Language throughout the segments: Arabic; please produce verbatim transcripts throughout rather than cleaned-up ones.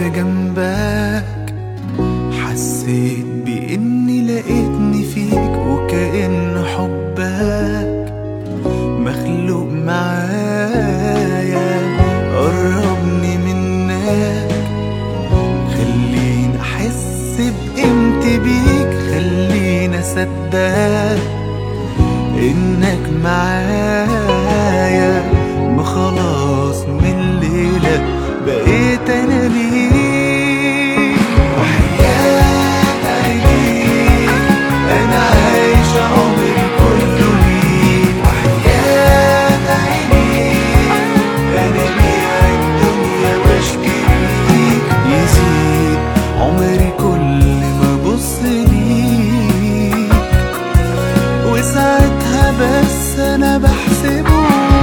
جنبك حسيت بإني لقيتني فيك، وكأن حبك مخلوق معايا. قربني منك خليني أحس بقيمتي بيك، خليني أصدق إنك معايا. ما خلاص من الليلة بقيت أنا ليك، وحياة عينيك أنا عايش عمري كله ليك. وحياة عينيك أنا بيع الدنيا واشكي ليك. يزيد عمري كل ما أبص ليك، وساعتها بس أنا بحسبه.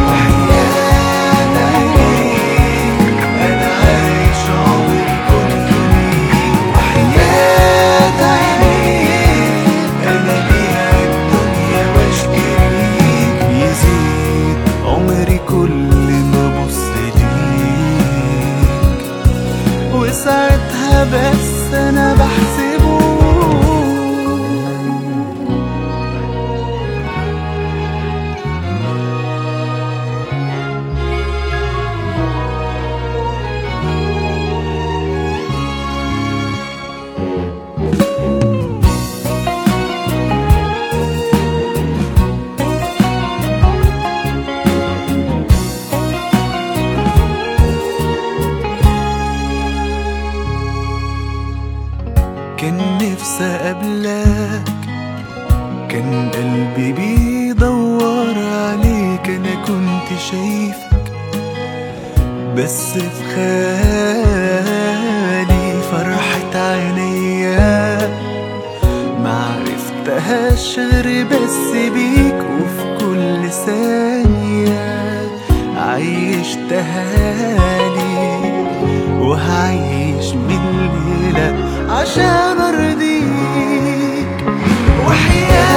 وساعتها بس أنا بحسبه. كان نفسي أقابلك، كان قلبي بيدور عليك. أنا كنت شايفك بس في خيالي، فرحة عينيا معرفتهاش غير بس بيك. وفي كل ثانية عيشتهالي، وهعيش بالليلة عشان أرضيك. وحياة